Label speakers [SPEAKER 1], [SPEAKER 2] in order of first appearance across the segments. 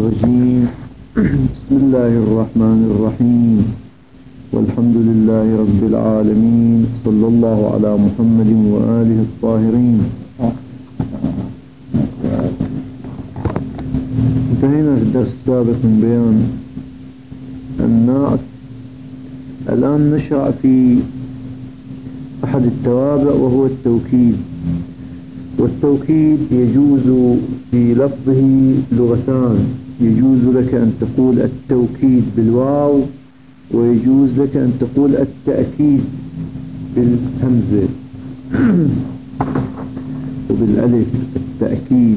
[SPEAKER 1] الرجيم. بسم الله الرحمن الرحيم، والحمد لله رب العالمين، صلى الله على محمد وآله الطاهرين. انتهينا في الدرس السابق من بيان النعت. الآن نشرع في أحد التوابع وهو التوكيد. والتوكيد يجوز في لفظه لغتان: يجوز لك أن تقول التوكيد بالواو، ويجوز لك أن تقول التأكيد بالهمزة وبالألف التأكيد،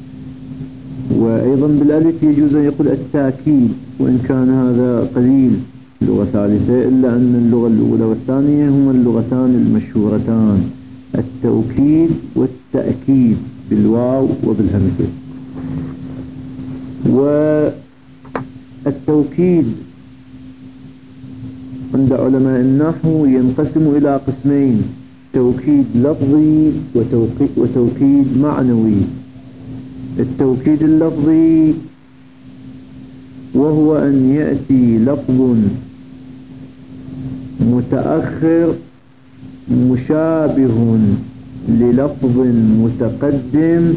[SPEAKER 1] وأيضا بالألف يجوز أن يقول التأكيد، وإن كان هذا قليل لغة ثالثة، إلا أن اللغة الأولى والثانية هما اللغتان المشهورتان: التوكيد والتأكيد بالواو وبالهمزة. والتوكيد عند علماء النحو ينقسم إلى قسمين: توكيد لفظي وتوكيد معنوي. التوكيد اللفظي وهو أن يأتي لفظ متأخر مشابه للفظ متقدم،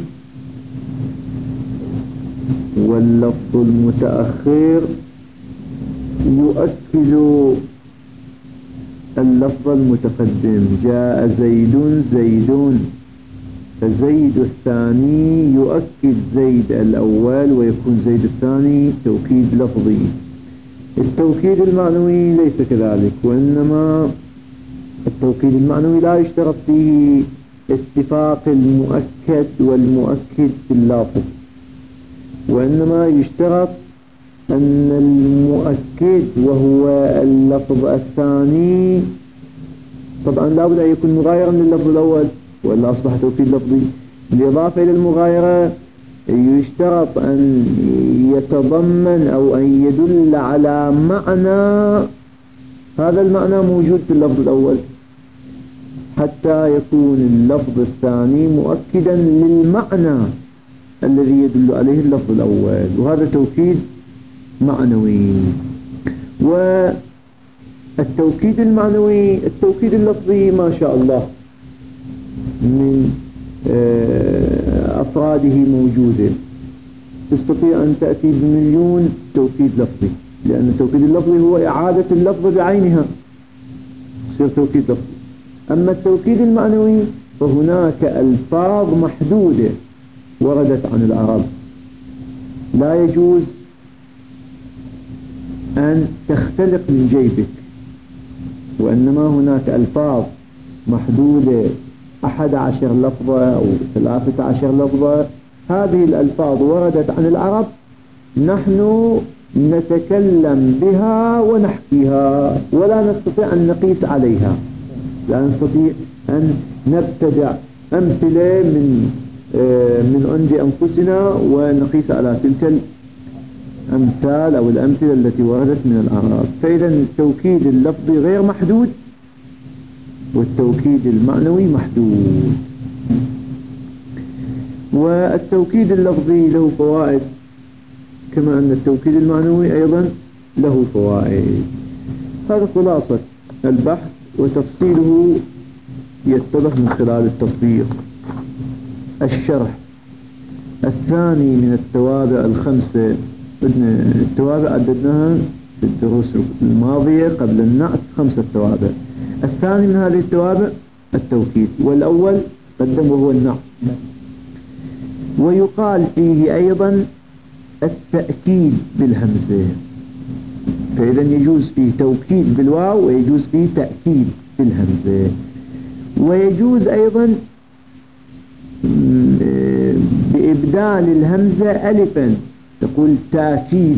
[SPEAKER 1] واللفظ المتأخر يؤكد اللفظ المتقدم. جاء زيد زيد، فزيد الثاني يؤكد زيد الأول ويكون زيد الثاني توكيد لفظي. التوكيد المعنوي ليس كذلك، وإنما التوكيد المعنوي لا يشترط فيه اتفاق المؤكد والمؤكد في اللفظ، وإنما يشترط أن المؤكد وهو اللفظ الثاني طبعا لا بد أن يكون مغايرا لللفظ الأول، وإلا أصبح توكيد لفظي. بالإضافة إلى المغايرة يشترط أن يتضمن أو أن يدل على معنى، هذا المعنى موجود في اللفظ الأول، حتى يكون اللفظ الثاني مؤكدا للمعنى الذي يدل عليه اللفظ الأول، وهذا توكيد معنوي. والتوكيد المعنوي، التوكيد اللفظي ما شاء الله من أفراده موجودة، تستطيع أن تأتي بمليون توكيد لفظي، لأن التوكيد اللفظي هو إعادة اللفظ بعينها، يصير توكيد لفظي. أما التوكيد المعنوي فهناك ألفاظ محدودة وردت عن العرب لا يجوز أن تختلق من جيبك، وإنما هناك ألفاظ محدودة 11 لفظة أو 13 لفظة، هذه الألفاظ وردت عن العرب، نحن نتكلم بها ونحكيها ولا نستطيع أن نقيس عليها، لا نستطيع أن نبتدع أمثلة من عند أنفسنا ونقيس على تلك الأمثال أو الأمثلة التي وردت من الأعراب. فإذا التوكيد اللفظي غير محدود، والتوكيد المعنوي محدود. والتوكيد اللفظي له فوائد، كما أن التوكيد المعنوي أيضا له فوائد. هذا خلاصة البحث، وتفصيله يتضح من خلال التطبيق. الشرح الثاني من التوابع الخمسة، التوابع عددناها في الدروس الماضية قبل النعت 5 توابع. الثاني من هذه التوابع التوكيد، والأول قدم وهو النعت. ويقال فيه أيضا التأكيد بالهمزة، فإذا يجوز فيه توكيد بالواو ويجوز فيه تأكيد بالهمزة. ويجوز أيضا بإبدال الهمزة ألفا، تقول تأكيد،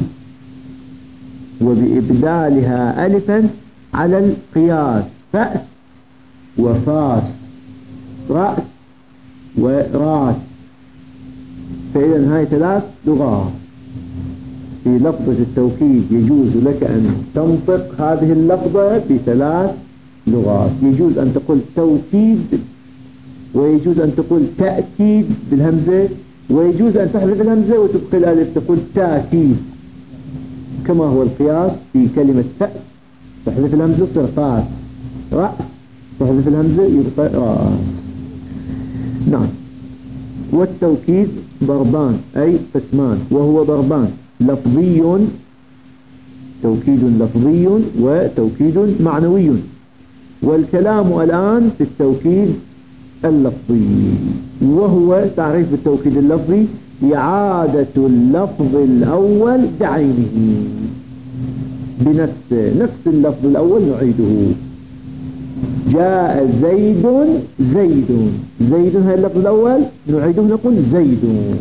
[SPEAKER 1] وبإبدالها ألفا على القياس: فأس وفاس، رأس وراس. فإذا هاي 3 لغات في لفظة التوكيد. يجوز لك أن تنطق هذه اللفظة ب3 لغات: يجوز أن تقول توكيد، ويجوز أن تقول تأكيد بالهمزة، ويجوز أن تحذف الهمزة وتبقي الألف تقول تأكيد، كما هو القياس في كلمة فأس، تحذف الهمزة تصير فاس. رأس تحذف الهمزة يبقى رأس. نعم. والتوكيد ضربان أي قسمان، وهو ضربان: لفظي، توكيد لفظي وتوكيد معنوي. والكلام الآن في التوكيد اللفظي، وهو تعريف التوكيد اللفظي: إعادة اللفظ الأول بعينه، بنفسه، نفس اللفظ الأول نعيده. جاء زيد، زيد، زيد هذا اللفظ الأول نعيده نقول زيد.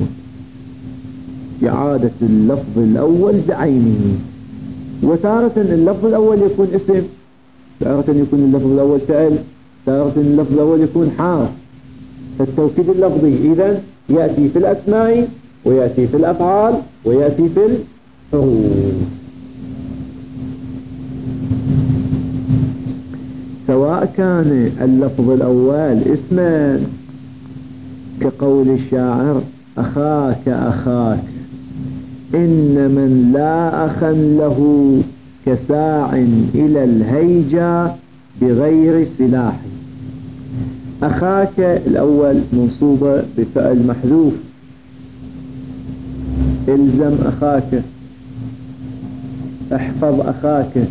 [SPEAKER 1] إعادة اللفظ الأول بعينه. وتارة اللفظ الأول يكون اسم، تارة يكون اللفظ الأول فعل، تارة اللفظ الأول يكون حرف. فالتوكيد اللفظي إذن يأتي في الأسماء ويأتي في الأفعال ويأتي في الحروف، سواء كان اللفظ الأول اسما كقول الشاعر: أخاك أخاك إن من لا أخا له كساع إلى الهيجا بغير سلاح. أخاك الأول منصوبة بفعل محذوف: الزم أخاك، احفظ أخاك.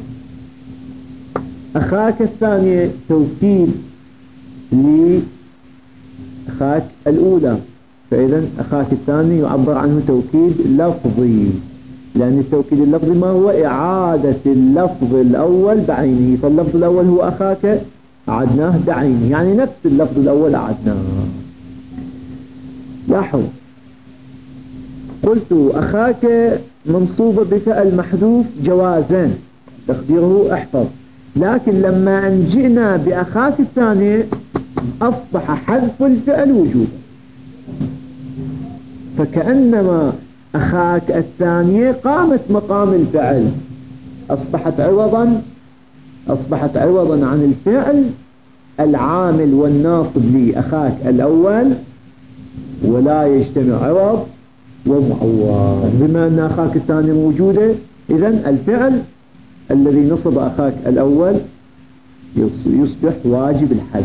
[SPEAKER 1] أخاك الثانية توكيد لأخاك الأولى، فإذا أخاك الثاني يعبر عنه توكيد لفظي، لأن التوكيد اللفظي ما هو؟ إعادة اللفظ الأول بعينه. فاللفظ الأول هو أخاك، أعدناه بعينه، يعني نفس اللفظ الأول أعدناه. لاحظ قلت أخاك منصوبة بفعل محذوف جوازا تقديره احفظ، لكن لما أنجئنا بأخاك الثاني أصبح حذف الفعل وجوبا، فكأنما أخاك الثانية قامت مقام الفعل، أصبحت عوضا عن الفعل العامل والناصب لأخاك الأول، ولا يجتمع عوض ومعوض. بما أن أخاك الثانية موجودة، إذن الفعل الذي نصب أخاك الأول يصبح واجب الحذف.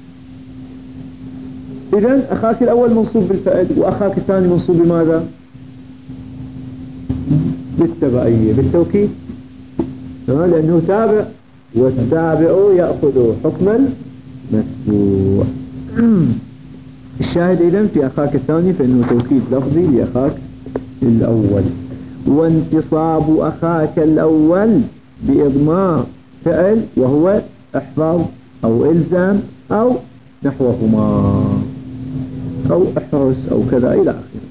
[SPEAKER 1] إذن أخاك الأول منصوب بالفعل، وأخاك الثاني منصوب بماذا؟ بالتبعية، بالتوكيد، لأنه تابع، والتابع يأخذ حكم المتبوع. الشاهد إذن في أخاك الثاني فإنه توكيد لفظي لأخاك الأول. وانتصاب أخاك الأول بإضمار فعل وهو احفظ أو إلزام أو نحوهما أو احرس أو كذا إلى آخره.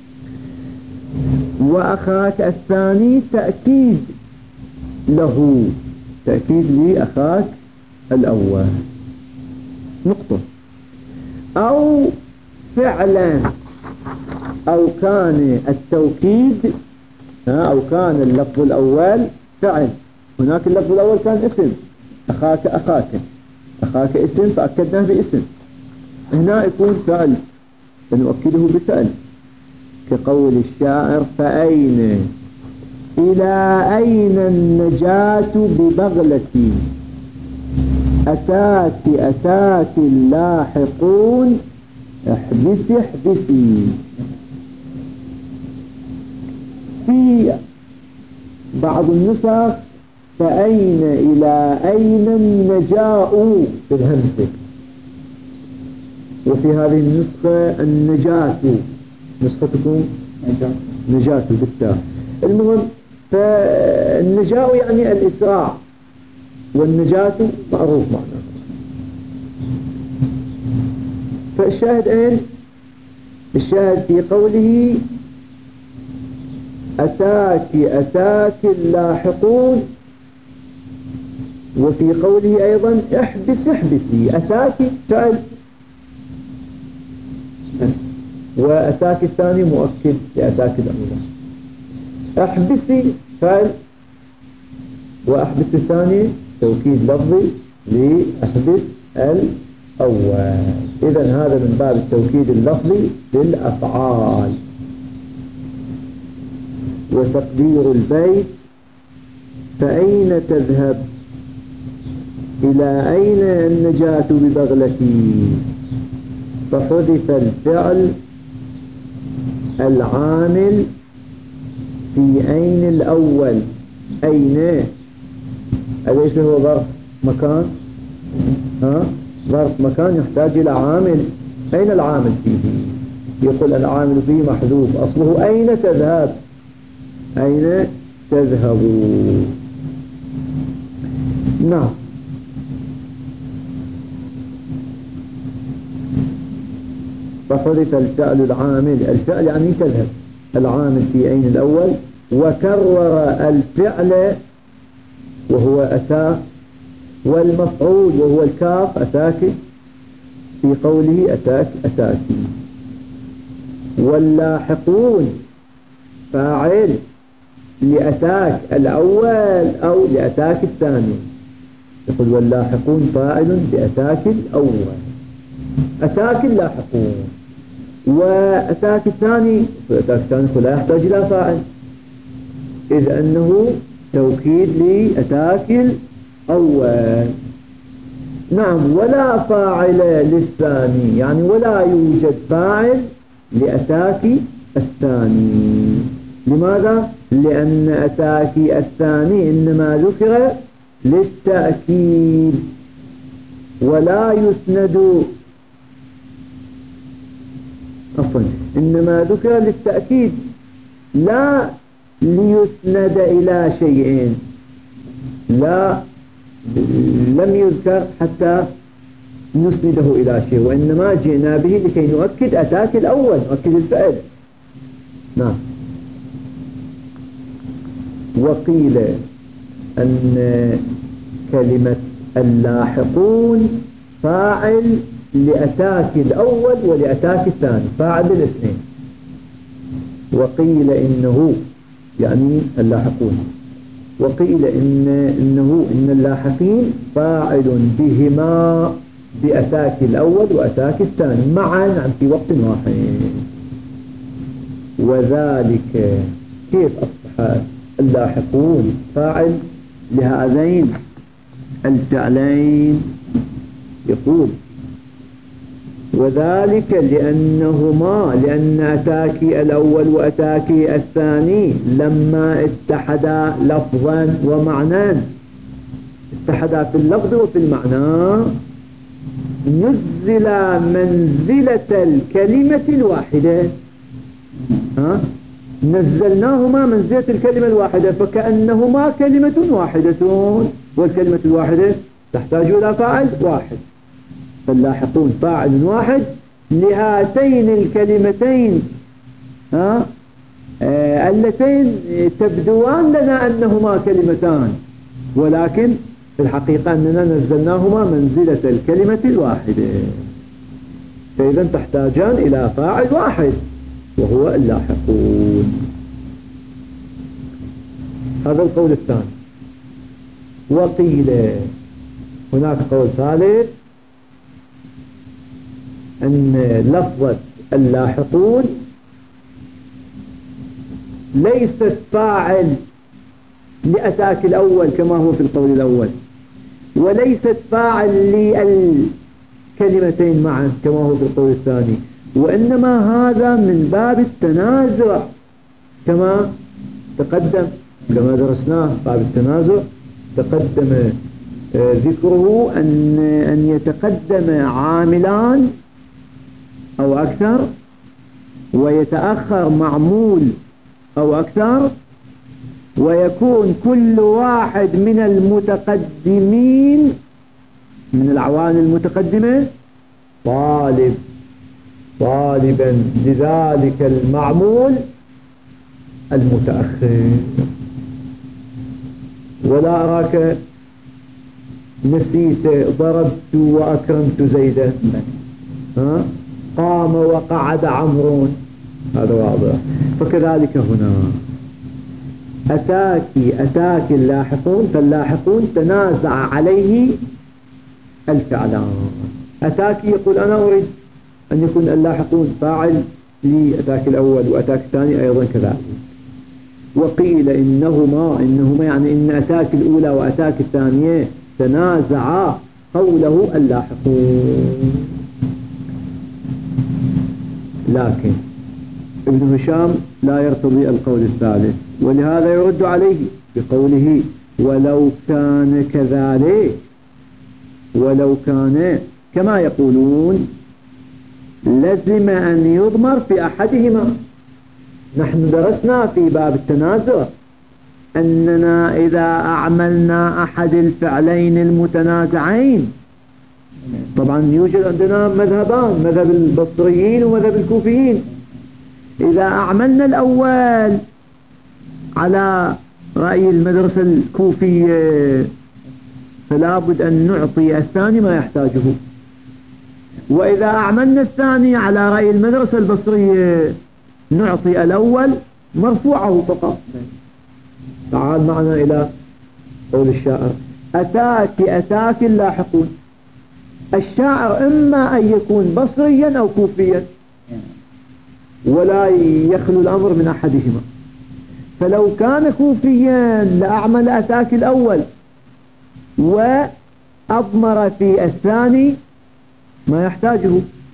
[SPEAKER 1] وأخاك الثاني تأكيد له، تأكيد لأخاك الأول نقطة. أو فعلا، أو كان التوكيد أو كان اللفظ الأول فعل. هناك اللفظ الأول كان اسم، أخاك أخاك، أخاك اسم فأكدناه باسم، هنا يكون فعل فنؤكده بفعل، كقول الشاعر: فأين إلى أين النجاة ببغلتي أتاك اللاحقون احبسي احبسي. في بعض النسخ فأين إلى أين النجاء بالهمزة، وفي هذه النسخة النجاة، نسختكم نجاة بالتاء. المهم فالنجاء يعني الإسراع، والنجاة معروف معناه. فالشاهد أين؟ الشاهد في قوله: أتاك اللاحقون، وفي قوله أيضا: احبس احبسي. أتاك فعل، وأتاك الثاني مؤكد لأتاك الأولى. احبسي فعل، وأحبس الثاني توكيد لفظي لأحبس الأول. إذن هذا من باب التوكيد اللفظي للأفعال. وتقدير البيت: فأين تذهب؟ إلى أين النجاة ببغلتي؟ فحذف الفعل العامل في أين الأول. أين أليس هو ظرف مكان؟ ظرف مكان يحتاج إلى عامل. أين العامل فيه؟ يقول العامل فيه محذوف، أصله أين تذهب؟ أين تذهبوا؟ نعم. فحذف الفعل العامل، الفعل يعني تذهب، العامل في أين الأول، وكرر الفعل وهو أتى، والمفعول وهو الكاف أتاك في قوله أتاك أتاكي. واللاحقون فاعل لأتاك الأول أو لأتاك الثاني. يقول واللاحقون فاعل لأتاك الأول، أتاك اللاحقون. وأتاك الثاني لا يحتاج إلى فاعل، إذ أنه توكيد لأتاك الأول. نعم. ولا فاعل للثاني، يعني ولا يوجد فاعل لأتاك الثاني. لماذا؟ لأن أتاك الثاني إنما ذكر للتأكيد ولا يسند، إنما ذكر للتأكيد لا ليسند إلى شيء، لا لم يذكر حتى نسنده إلى شيء، وإنما جئنا به لكي نؤكد أتاك الأول، نؤكد الفعل. نعم. وقيل أن كلمة اللاحقون فاعل لأتاك الأول ولأتاك الثاني، فاعل الاثنين. وقيل إنه يعني اللاحقون، وقيل إن اللاحقين فاعل بهما، بأتاك الأول وأتاك الثاني معا في وقت واحد. وذلك كيف أصبح اللاحقون فاعل لهذين الفعلين؟ يقول وذلك لأن أتاك الأول وأتاك الثاني لما اتحدا لفظا ومعنى، اتحدا في اللفظ وفي المعنى، نزل منزلة الكلمة الواحدة. نزلناهما منزلة الكلمة الواحدة، فكأنهما كلمة واحدة، والكلمة الواحدة تحتاج إلى فاعل واحد. فاللاحقون فاعل واحد لهاتين الكلمتين اللتين تبدوان لنا أنهما كلمتان، ولكن في الحقيقة أننا نزلناهما منزلة الكلمة الواحدة، فإذا تحتاجان إلى فاعل واحد وهو اللاحقون. هذا القول الثاني. وقيل هناك قول ثالث أن لفظة اللاحقون ليست فاعل لأتاك الأول كما هو في القول الأول، وليست فاعل للكلمتين معا كما هو في القول الثاني، وإنما هذا من باب التنازع كما تقدم، كما درسناه باب التنازع تقدم ذكره أن يتقدم عاملان أو أكثر ويتأخر معمول أو أكثر، ويكون كل واحد من المتقدمين من العوامل المتقدمة طالبا لذلك المعمول المتأخر. ولا أراك نسيت ضربت وأكرمت زيدا، قام وقعد عمرو، هذا واضح. فكذلك هنا أتاك اللاحقون، فاللاحقون تنازع عليه الفعلان، أتاك يقول أنا أريد أن يكون اللاحقون فاعل لأتاك الأول وأتاك الثاني أيضا كذلك. وقيل إنهما يعني إن أتاك الأولى وأتاك الثانية تنازعا قوله اللاحقون. لكن ابن هشام لا يرتضي القول الثالث، ولهذا يرد عليه بقوله ولو كان كذلك، ولو كان كما يقولون لزم أن يضمر في أحدهما. نحن درسنا في باب التنازع أننا إذا أعملنا أحد الفعلين المتنازعين، طبعا يوجد عندنا مذهبان، مذهب البصريين ومذهب الكوفيين، إذا أعملنا الأول على رأي المدرسة الكوفية فلا بد أن نعطي الثاني ما يحتاجه، وإذا أعملنا الثاني على رأي المدرسة البصرية نعطي الأول مرفوعه فقط. تعال معنا إلى قول الشاعر أتاك اللاحقون. الشاعر إما أن يكون بصريا أو كوفيا ولا يخلو الأمر من أحدهما، فلو كان كوفيا لأعمل أتاك الأول وأضمر في الثاني ما يحتاجه.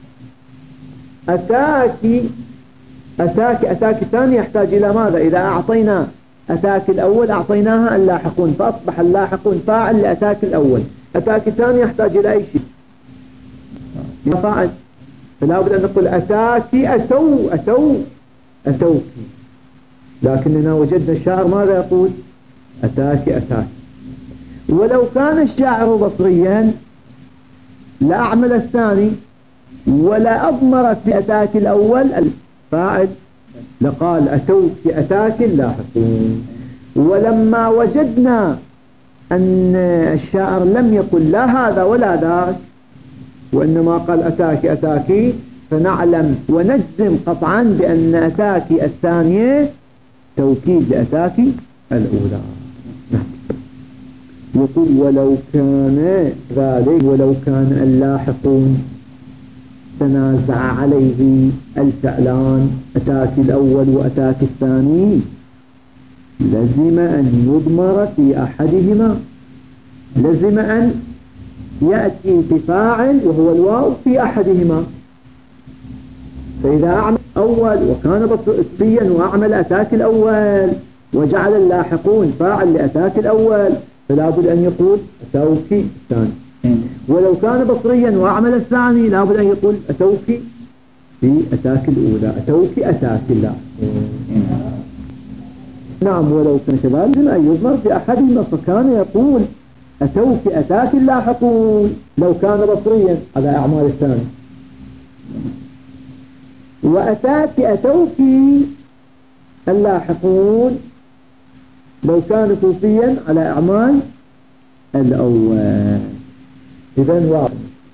[SPEAKER 1] أتاك الثاني يحتاج إلى ماذا؟ إذا أعطينا أتاك الأول أعطيناها اللاحقون فأصبح اللاحقون فاعل لأتاك الأول، أتاك الثاني يحتاج إلى أي شيء فاعل، فلا بد أن نقول أتاك أتوك. لكننا وجدنا الشاعر ماذا يقول؟ أتاك. ولو كان الشاعر بصريا لأعمل الثاني ولا أضمر في أتاك الأول الفاعل لقال أتاك اللاحقون. ولما وجدنا أن الشاعر لم يقل لا هذا ولا ذاك وإنما قال أتاك فنعلم ونجزم قطعا بأن أتاك الثانية توكيد لأتاك الأولى. يقول ولو كان ذلك، ولو كان اللاحقون تنازع عليه الفعلان أتاك الأول وأتاك الثاني لزم أن يضمر في أحدهما، لزم أن يأتي بفاعل وهو الواو في أحدهما. فإذا أعمل أول وكان بصريا وأعمل أتاك الأول وجعل اللاحقون فاعل لأتاك الأول فلا بد أن يقول أتوك الثاني. ولو كان بصريا وأعمل الثاني لا بد أن يقول أتوك في أتاك الأولى، أتاك الله. نعم ولو كان كذلك أن يضمر في أحدهما، فكان يقول أتاك اللاحقون لو كان بصريا على أعمال الثاني، أتوك اللاحقون لو كان كوفيا على أعمال الأول. إذن واضح.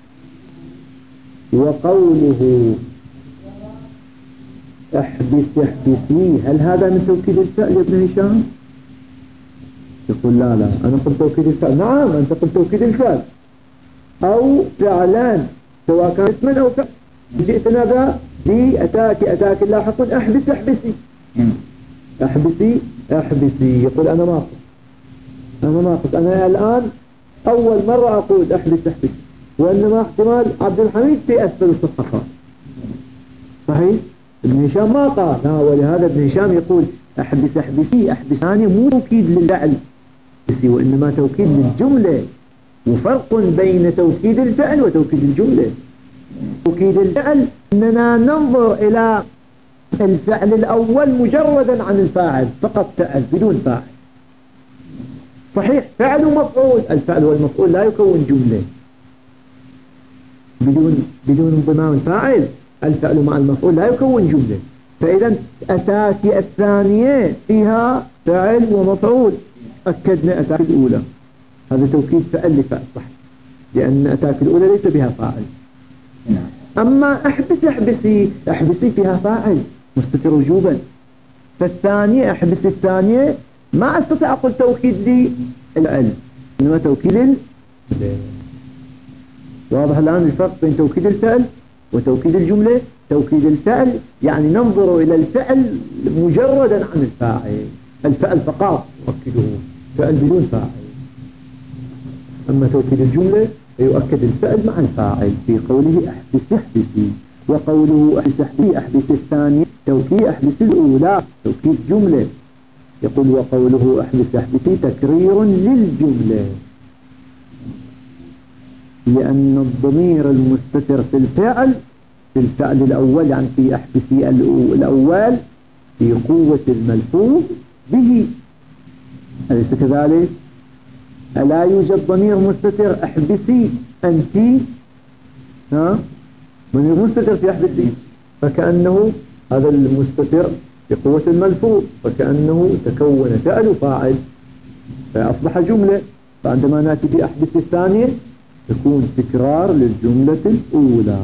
[SPEAKER 1] وقوله احبسي هل هذا من توكيد الفعل يا ابن هشام؟ يقول لا أنا قلت توكيد الفعل. نعم أنت قلت توكيد الفعل أو فعلان سواء كان اسما أو فعل. جئتنا ذا أتاك اللاحقون احبسي يقول أنا ما قلت أنا الآن أول مرة أقول احبسي، وإنما احتمال عبد الحميد في أسفل الصفحات. صحيح؟ ابن هشام ما قال، ولهذا ابن هشام يقول احبساني مو توكيد للفعل وإنما توكيد للجملة، وفرق بين توكيد الفعل وتوكيد الجملة. توكيد الفعل أننا ننظر إلى الفعل الأول مجردا عن الفاعل، فقط فعل بدون فاعل. صحيح فعل ومفعول، الفعل والمفعول لا يكون جملة بدون انضمام الفاعل، الفعل مع المفعول لا يكون جملة. فإذا أتاك الثانية فيها فعل ومفعول، أكدنا أتاك الأولى هذا توكيد فعل لفعل صح، لأن أتاك الأولى ليس بها فاعل. أما احبسي فيها فاعل مستتر وجوبا، فالثانية احبسي الثانية ما أستطيع أقول توكيد للفعل إنما توكيد واضح الآن الفرق بين توكيد الفعل وتوكيد الجملة؟ توكيد الفعل يعني ننظر إلى الفعل مجردا عن الفاعل، الفعل فقط يؤكده، فعل بدون فاعل. أما توكيد الجملة يؤكد الفعل مع الفاعل في قوله احبسي احبسي، وقوله احبسي احبسي احبسي الثانية توكيد احبسي الأولى توكيد جملة. يقول وقوله احبسي احبسي تكرير للجملة، لأن الضمير المستتر في الفعل الأول يعني في احبسي الأول في قوة الملفوظ به، أليس كذلك؟ ألا يوجد ضمير مستتر احبسي أنت، ضمير مستتر في احبسي، فكأنه هذا المستتر بقوة الملفوظ، فكأنه تكون فعل وفاعل فأصبح جملة. فعندما نأتي في احبسي الثانية يكون تكرار للجملة الأولى.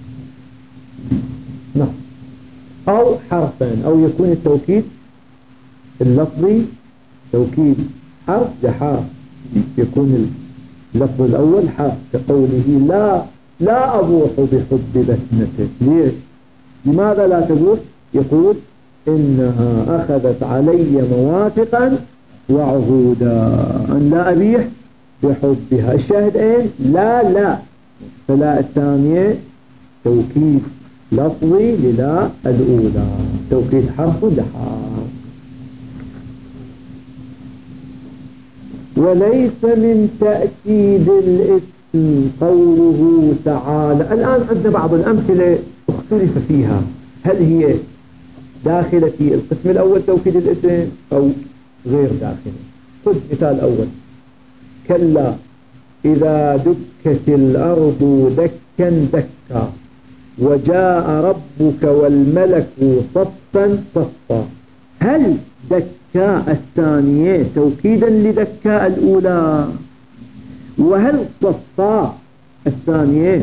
[SPEAKER 1] نعم. أو حرفا، أو يكون التوكيد اللفظي توكيد حرف لحرف، يكون اللفظ الأول حرف كقوله لا أبوح بحب بسمتك. ليش؟ لماذا لا تبوح؟ يقول إنها أخذت علي مواثقا وعهودا أن لا أبيح بحبها. الشاهد إيه؟ لا فلا الثانية توكيد لفظي للا الأولى، توكيد حرف لحرف. وليس من تأكيد الاسم قوله تعالى. الآن عندنا بعض الأمثلة اختلف فيها، هل هي داخلة في القسم الأول توكيد الاسم أو غير داخلة. خذ مثال أول: كلا إذا دكت الأرض دكا دكا وجاء ربك والملك صفا صفا. هل دكاء الثانية توكيدا لدكاء الأولى؟ وهل صفا الثانية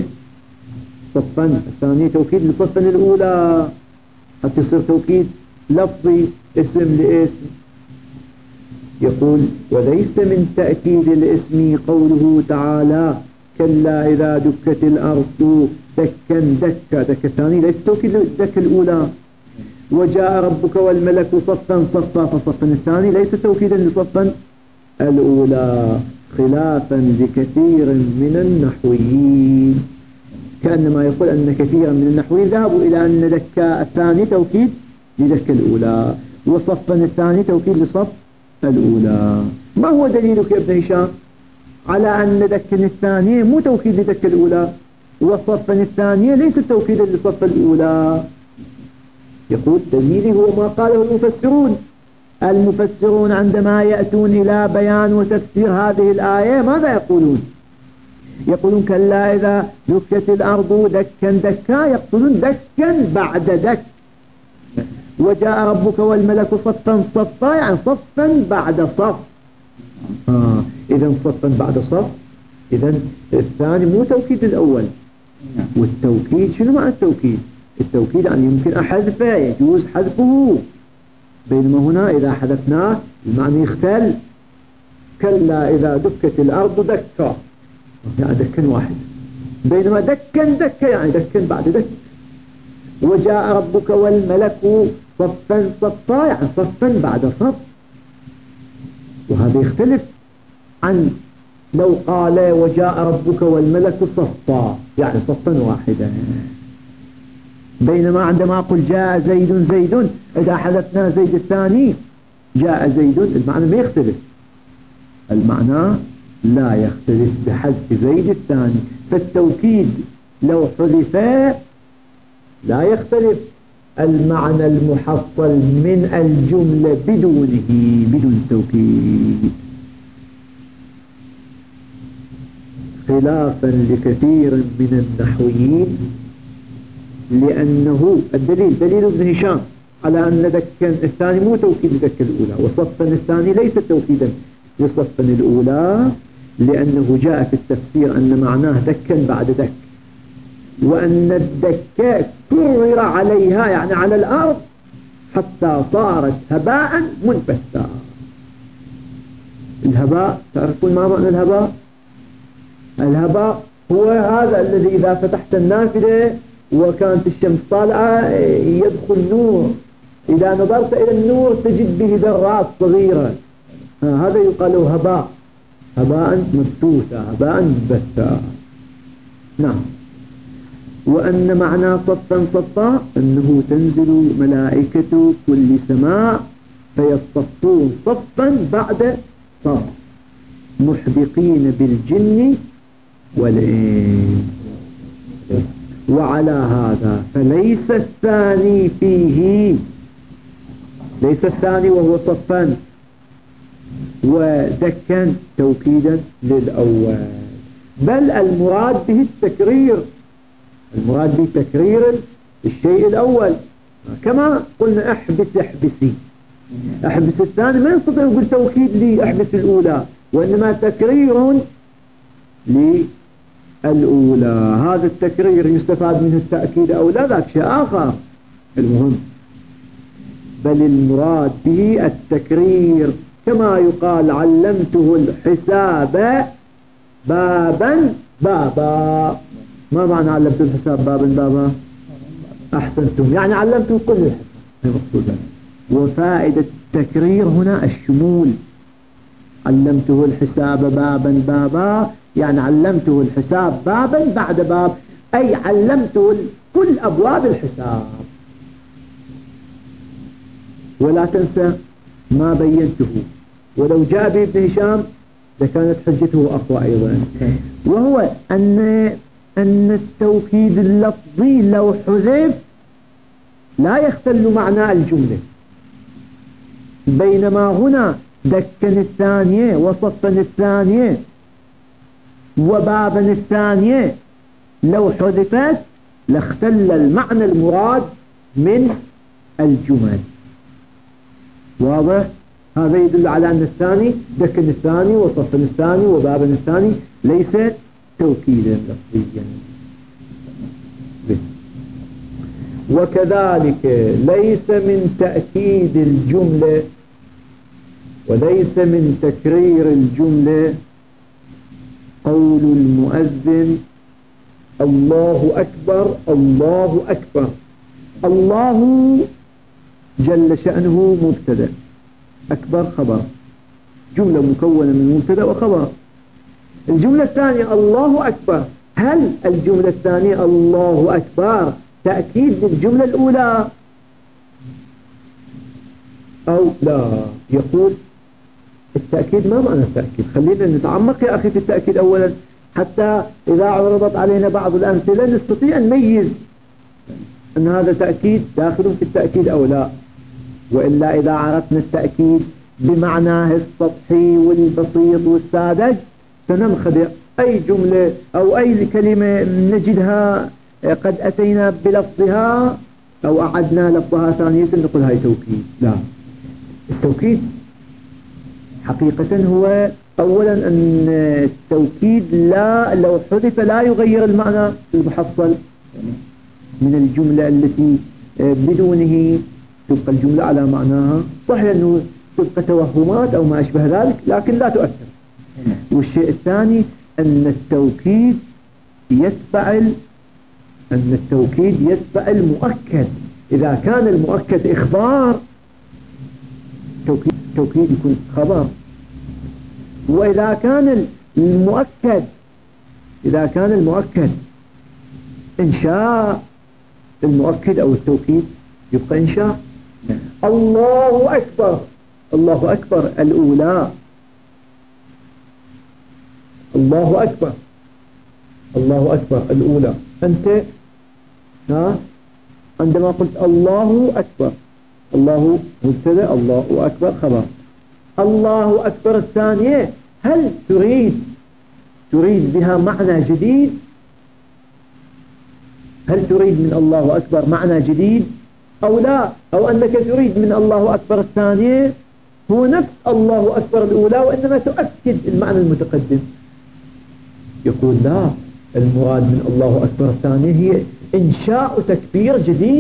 [SPEAKER 1] توكيد لصفا الأولى حتى يصير توكيد لفظي اسم لاسم؟ يقول وليس من تأكيد الاسم قوله تعالى كلا إذا دكت الأرض دكا دكا. دكا الثاني ليس توكيد دكا الأولى. وجاء ربك والملك صفا صفا، فصفا الثاني ليس توكيدا لصفا الأولى، خلافا لكثير من النحويين. كأنما يقول أن كثيرا من النحويين ذهبوا إلى أن دكا الثاني توكيد لدكا الأولى وصفا الثاني توكيد لصف الأولى. ما هو دليلك يا ابن هشام على أن دكا الثانية مو توكيد لدكا الأولى وصفا الثانية ليس توكيدا لصف الأولى؟ يقول دليلي هو ما قاله المفسرون عندما يأتون إلى بيان وتفسير هذه الآية ماذا يقولون؟ يقولون كلا إذا دكت الأرض دكا دكا، يقصدون دكا بعد دك. وجاء ربك والملك صفا صفا يعني صفا بعد صف. إذا صفا بعد صف، إذا الثاني مو توكيد الأول. والتوكيد شنو معنى التوكيد؟ التوكيد يعني يمكن أحذفه، يجوز حذفه، بينما هنا إذا حذفناه المعنى يختل. كلا إذا دكت الأرض دكا يعني دكا واحد، بينما دكا دكا يعني دكا بعد دك. وجاء ربك والملك صفا صفا يعني صفا بعد صف، وهذا يختلف عن لو قال وجاء ربك والملك صفا يعني صفا واحدا. بينما عندما أقول جاء زيد إذا حذفنا زيد الثاني جاء زيد المعنى ما يختلف، المعنى لا يختلف بحذف زيد الثاني. فالتوكيد لو حذف لا يختلف المعنى المحصل من الجملة بدون توكيد، خلافا لكثير من النحويين. لأنه الدليل دليل ابن هشام على أن دكا الثاني مو توكيد لدكا الأولى وصفا الثاني ليس توكيدا لصفا الأولى، لأنه جاء في التفسير أن معناه دكا بعد دك، وأن الدكة كرر عليها يعني على الأرض حتى صارت هباء منبثا. الهباء تعرفون ما معنى الهباء؟ الهباء هو هذا الذي إذا فتحت النافذة وكانت الشمس طالعة يدخل نور، إذا نظرت إلى النور تجد به ذرات صغيرة، هذا يقال له هباء، هباء مبثوثا، هباء مبثا. نعم. وأن معنى صفا صفا أنه تنزل ملائكة كل سماء فيصطفون صفا بعد صف محدقين بالجن والإنس. وعلى هذا فليس الثاني فيه، ليس الثاني وهو صفا ودكا توكيدا للأول، بل المراد به التكرير، المراد به تكرير الشيء الأول، كما قلنا احبس احبسي، احبس الثاني ما يستطيع يقول توكيد لي احبس الأولى، وإنما تكرير للأولى. هذا التكرير يستفاد منه التأكيد أو لا، ذاك شيء آخر. المهم بل المراد به التكرير، كما يقال علمته الحساب بابا بابا. ما معنى علمته الحساب بابا بابا؟ أحسنتم، يعني علمته كل الحساب. وفائدة التكرير هنا الشمول، علمته الحساب بابا بابا يعني علمته الحساب بابا بعد باب، أي علمته كل أبواب الحساب. ولا تنسى ما بينته، ولو جاء بابن هشام لكانت حجته أقوى أيضا، وهو أن التوكيد اللفظي لو حذف لا يختل معنى الجملة، بينما هنا دكا الثانية وصفا الثانية وبابا الثانية لو حذفت لاختل المعنى المراد من الجمل. واضح؟ هذا يدل على أن الثاني دكا الثاني وصفا الثاني وبابا الثاني ليس توكيدا لفظيا. وكذلك ليس من تأكيد الجملة وليس من تكرير الجملة قول المؤذن الله أكبر الله أكبر. الله جل شأنه مبتدأ، أكبر خبر، جملة مكونة من مبتدأ وخبر. الجملة الثانية الله أكبر، هل الجملة الثانية الله أكبر تأكيد للجملة الأولى أو لا؟ يقول التأكيد ما معنى التأكيد؟ خلينا نتعمق يا أخي في التأكيد أولا، حتى إذا عرضت علينا بعض الأمثلة نستطيع أن نميز أن هذا تأكيد داخل في التأكيد أو لا. وإلا إذا عرفنا التأكيد بمعناه السطحي والبسيط والساذج سننخدع. أي جملة أو أي كلمة نجدها قد أتينا بلفظها أو أعدنا لفظها ثانية نقول هاي توكيد. لا، التوكيد حقيقة هو أولا أن التوكيد لا لو حذف لا يغير المعنى المحصل من الجملة التي بدونه تبقى الجملة على معناها. صحيح أنه تبقى توهمات أو ما أشبه ذلك لكن لا تؤثر. والشيء الثاني أن التوكيد يتبع المؤكد. إذا كان المؤكد إخبار توكيد يكون خبر، وإذا كان المؤكد إنشاء، المؤكد أو التوكيد يبقى إنشاء. الله أكبر، الله أكبر الأولى، الله أكبر، الله أكبر الأولى. أنت عندما قلت الله أكبر، الله مبتدأ الله أكبر خبر. الله أكبر الثانية هل تريد بها معنى جديد؟ هل تريد من الله أكبر معنى جديد أو لا؟ أو أنك تريد من الله أكبر الثانية هو نفس الله أكبر الأولى وإنما تؤكد المعنى المتقدم؟ يقول لا، المراد من الله أكبر الثانية هي إنشاء تكبير جديد.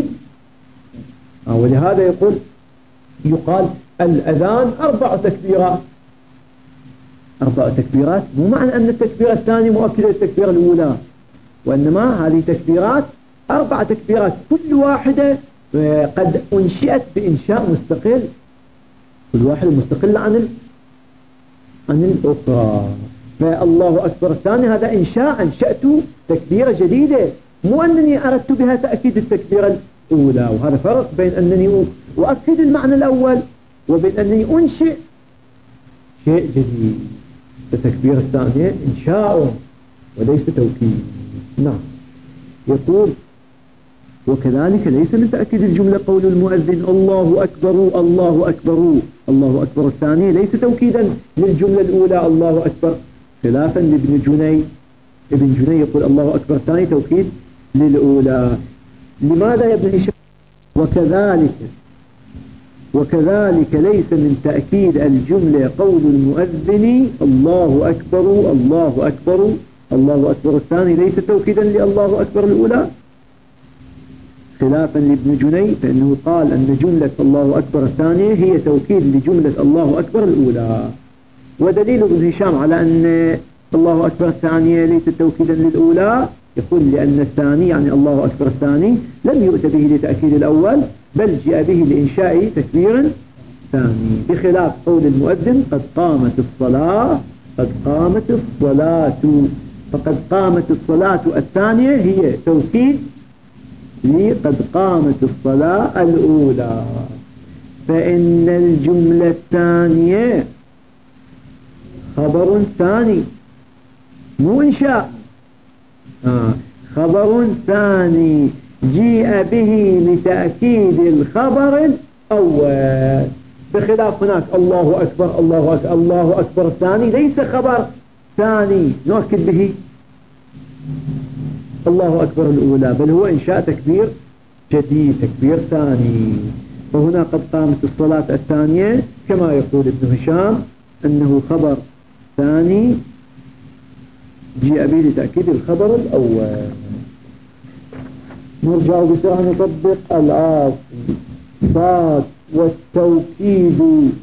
[SPEAKER 1] ولهذا يقال الأذان 4 تكبيرات، 4 تكبيرات، مو معنى أن التكبيرة الثانية مؤكدة للتكبيرة الأولى، وإنما هذه تكبيرات 4 تكبيرات كل واحدة قد أنشئت بإنشاء مستقل، كل واحدة مستقلة عن الأخرى. فالله أكبر الثاني هذا إنشاء، أنشأت تكبيرة جديدة، مو أنني أردت بها تأكيد التكبيرة الأولى. وهذا فرق بين أنني أؤكد المعنى الأول وبين أنني أنشئ شيء جديد. التكبيرة الثانية إنشاء وليس توكيد. نعم. يقول وكذلك ليس من تأكيد الجملة قول المؤذن الله أكبر الله أكبر. الله أكبر الثانية ليس توكيدا للجملة الأولى الله أكبر، خلافا لابن جني. ابن جني يقول الله أكبر الثاني توكيد للأولى. لماذا يا ابن هشام؟ وكذلك ليس من تأكيد الجملة قول المؤذن الله أكبر الله أكبر. الله أكبر الثاني ليس توكيدا لله أكبر الأولى، خلافا لابن جني، فإنه قال أن جملة الله أكبر الثانية هي توكيد لجملة الله أكبر الأولى. ودليل ابن هشام على أن الله أكبر الثانية ليس توكيدا للأولى، يقول لأن الثاني يعني الله أكبر الثاني لم يؤت به لتأكيد الأول، بل جاء به لإنشاء تكبير ثاني، بخلاف قول المؤذن قد قامت الصلاة. قد قامت الصلاة، فقد قامت الصلاة الثانية هي توكيد قد قامت الصلاة الأولى. فإن الجملة الثانية خبر ثاني مو إنشاء، خبر ثاني جيء به لتأكيد الخبر الأول، بخلاف هناك الله أكبر الله أكبر الله أكبر الثاني ليس خبر ثاني نؤكد به الله أكبر الأولى، بل هو إنشاء تكبير جديد، تكبير ثاني. فهنا قد قامت الصلاة الثانية كما يقول ابن هشام أنه خبر ثاني جاء به لتأكيد الخبر الأول. نرجع بسرعة نطبق الصاد والتوكيد.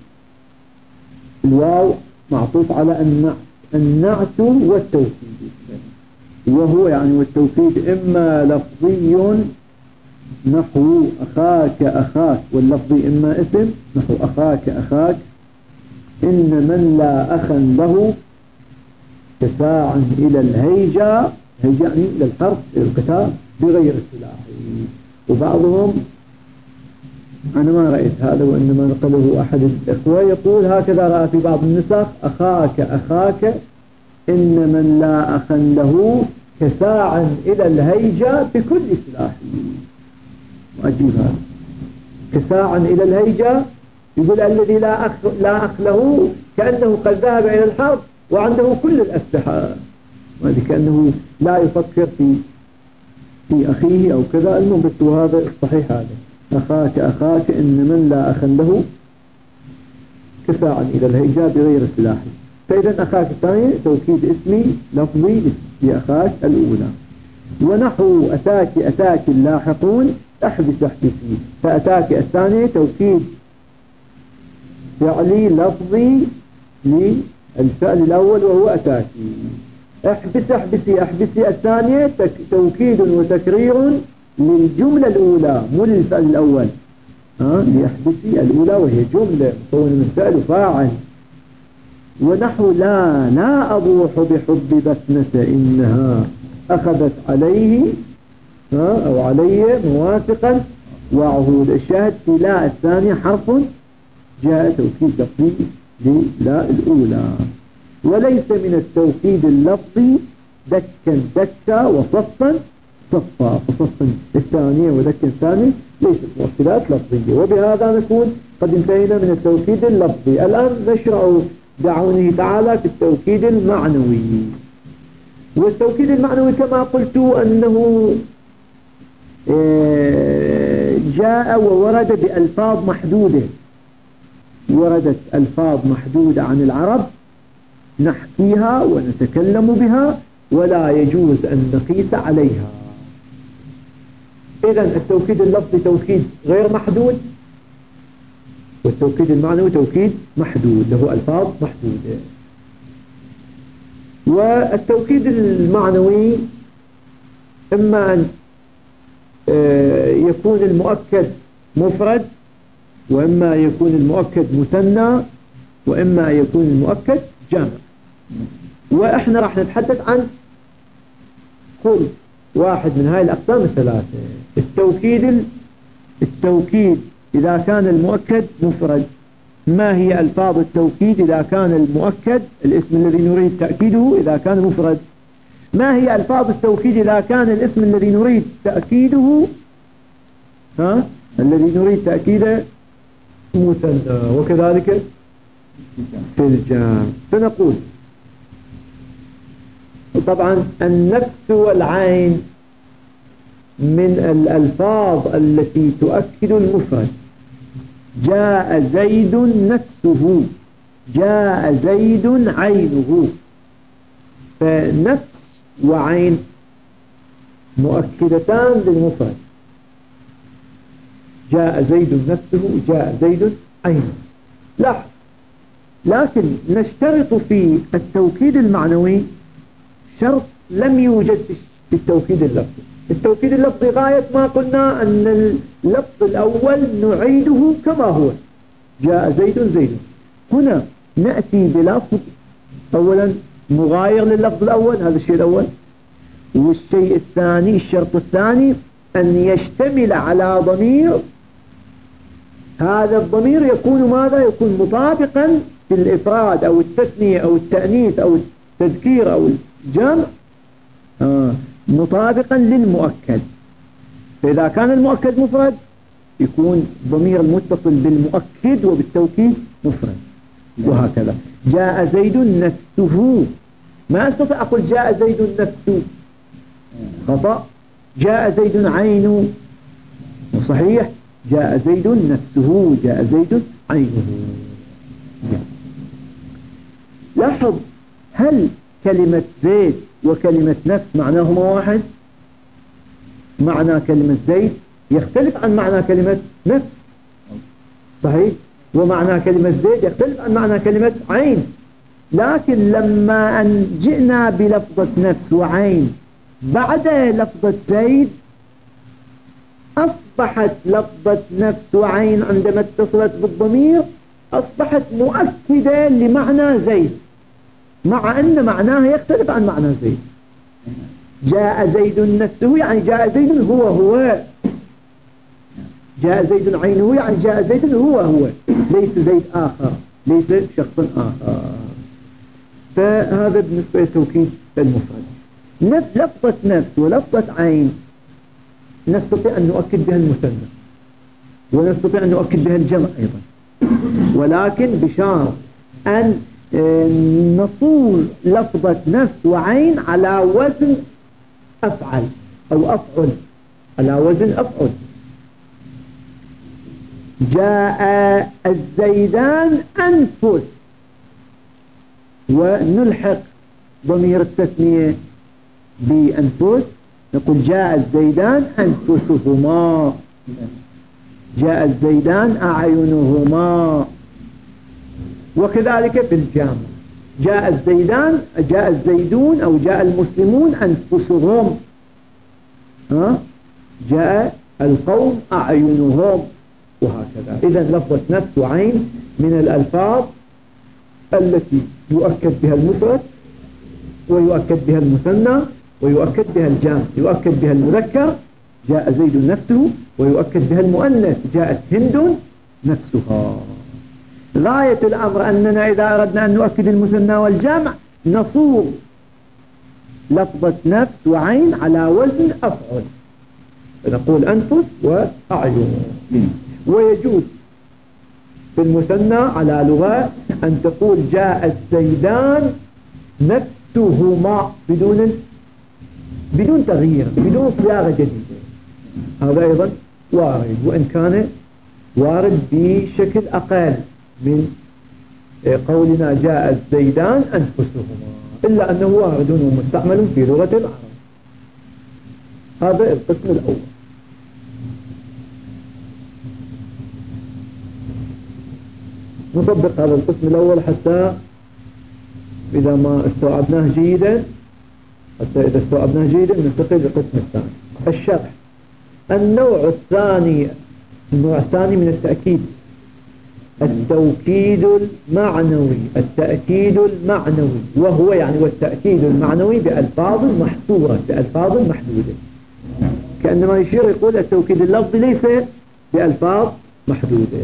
[SPEAKER 1] الواو معطوف على النعت والتوكيد، وهو يعني والتوكيد إما لفظي نحو أخاك أخاك، واللفظي إما اسم نحو أخاك أخاك. إن من لا أخا له كساعا إلى الهيجة، هيجة يعني إلى الحرب إلى القتال بغير السلاح. وبعضهم أنا ما رأيت هذا وإنما نقله أحد الإخوة يقول هكذا رأى في بعض النسخ أخاك أخاك إن من لا أخا له كساعا إلى الهيجة بكل سلاح. وأجيب هذا كساعا إلى الهيجة، يقول الذي لا أخ له كأنه قد ذهب إلى الحرب وعنده كل الأسلحة، وهذا كأنه لا يفكر في أخيه أو كذا. المهم بس هذا الصحيح، هذا أخاك أخاك إن من لا أخا له كساعا إلى الهيجة بغير سلاح. فإذا أخاك الثاني توكيد اسمي لفظي لأخاك الأولى. ونحو أتاك أتاك اللاحقون احبس احبسي، فأتاك الثاني توكيد فعلي لفظي للفعل الأول وهو أتاكي. احبس احبسي احبسي الثانية توكيد وتكرير للجملة الأولى مو للفعل الأول. لأحبسي الأولى وهي جملة مكونة من فعل وفاعل. ونحو لا أبوح بحب بسمة إنها أخذت عليه أو علي موافقا وعهود. الشاهد في لا الثانية حرف جاء توكيد لفظي للا الأولى. وليس من التوكيد اللفظي دكا دكا وصفا صفا، فصفا الثانية ودكا الثاني ليست موكلات لفظية. وبهذا نكون قد انتهينا من التوكيد اللفظي. الآن نشرع بعونه تعالى في التوكيد المعنوي. والتوكيد المعنوي كما قلت أنه جاء وورد بألفاظ محدودة، وردت ألفاظ محدودة عن العرب نحكيها ونتكلم بها ولا يجوز أن نقيس عليها. إذن التوكيد اللفظي توكيد غير محدود، والتوكيد المعنوي توكيد محدود له ألفاظ محدودة. والتوكيد المعنوي إما أن يكون المؤكد مفرد، وإما يكون المؤكد مثنى، وإما يكون المؤكد جمع. وإحنا راح نتحدث عن كل واحد من هاي الأقسام الثلاثة. التوكيد إذا كان المؤكد مفرد، ما هي ألفاظ التوكيد إذا كان المؤكد الاسم الذي نريد تأكيده إذا كان مفرد؟ ما هي ألفاظ التوكيد إذا كان الاسم الذي نريد تأكيده الذي نريد تأكيده مثنى؟ وكذلك في الجمع. فنقول طبعا النفس والعين من الألفاظ التي تؤكد المفرد. جاء زيد نفسه، جاء زيد عينه. فنفس وعين مؤكدتان للمفرد. جاء زيد نفسه، جاء زيد عينه. لاحظ، لكن نشترط في التوكيد المعنوي شرط لم يوجد في التوكيد اللفظي. التوكيد اللفظي غاية ما قلنا أن اللفظ الأول نعيده كما هو، جاء زيد زيد. هنا نأتي بلفظ أولا مغاير لللفظ الأول، هذا الشيء الأول. والشيء الثاني، الشرط الثاني، أن يشتمل على ضمير. هذا الضمير يكون ماذا؟ يكون مطابقا في الإفراد أو التثنية أو التأنيث أو التذكير أو الجمع، مطابقا للمؤكد. فإذا كان المؤكد مفرد يكون ضمير المتصل بالمؤكد وبالتوكيد مفرد. وهكذا جاء زيد نفسه، ما أستطيع أقول جاء زيد نفسه، خطأ. جاء زيد عينه، صحيح. جاء زيد نفسه، جاء زيد عينه. لاحظ، هل كلمة زيد وكلمة نفس معناهما واحد؟ معنى كلمة زيد يختلف عن معنى كلمة نفس، صحيح. ومعنى كلمة زيد يختلف عن معنى كلمة عين. لكن لما أن جئنا بلفظة نفس وعين بعد لفظة زيد، أصبحت لفظة نفس وعين عندما اتصلت بالضمير أصبحت مؤكدة لمعنى زيد، مع أن معناها يختلف عن معنى زيد. جاء زيد نفسه يعني جاء زيد هو. جاء زيد عينه يعني جاء زيد هو، ليس زيد آخر، ليس شخص آخر. فهذا بالنسبة لتوكيد المفرد. لفظة نفس ولفظة عين نستطيع أن نؤكد بها المثنى، ونستطيع أن نؤكد بها الجمع أيضا، ولكن بشرط أن نصول لفظة نفس وعين على وزن أفعل أو أفعل، على وزن أفعل. جاء الزيدان أنفس، ونلحق ضمير التثنية بأنفس، نقول جاء الزيدان أنفسهما، جاء الزيدان أعينهما. وكذلك في الجامع جاء الزيدون أو جاء المسلمون أنفسهم، جاء القوم أعينهم، وهكذا. إذن لفظة نفس وعين من الألفاظ التي يؤكد بها المفرد ويؤكد بها المثنى ويؤكد بها الجمع. يؤكد بها المذكر جاء زيد نفسه، ويؤكد بها المؤنث جاءت هند نفسها. غاية الأمر أننا إذا أردنا أن نؤكد المثنى والجمع نصوب لفظة نفس وعين على وزن أفعل، نقول أنفس وأعين. ويجوز في المثنى على لغة أن تقول جاء الزيدان نفسهما بدون تغيير، بدون صياغة جديدة. هذا أيضا وارد، وإن كان وارد بشكل أقل من قولنا جاء الزيدان أنفسهما، إلا أنه وارد ومستعمل في لغة العرب. هذا القسم الأول. نطبق هذا القسم الأول حتى إذا ما استوعبناه جيدا، حتى إذا استوعبناه جيدا ننتقل للقسم الثاني. الشرح. النوع الثاني من التأكيد التوكيد المعنوي. التأكيد المعنوي وهو يعني والتأكيد المعنوي بألفاظ محصورة، بألفاظ محدودة، كأنما يشير يقول التوكيد اللفظي ليس بألفاظ محدودة.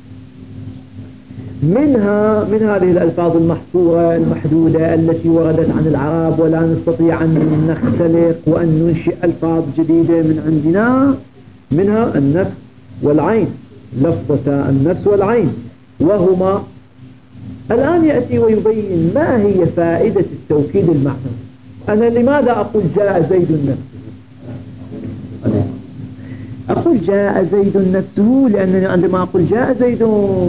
[SPEAKER 1] من هذه الألفاظ المحصورة المحدودة التي وردت عن العرب ولا نستطيع أن نختلق وأن ننشئ ألفاظ جديدة من عندنا، منها النفس والعين، لفظة النفس والعين، وهما الآن يأتي ويبين ما هي فائدة التوكيد المعنوي. أنا لماذا أقول جاء زيد نفسه؟ أقول جاء زيد نفسه لأنني عندما أقول جاء زيد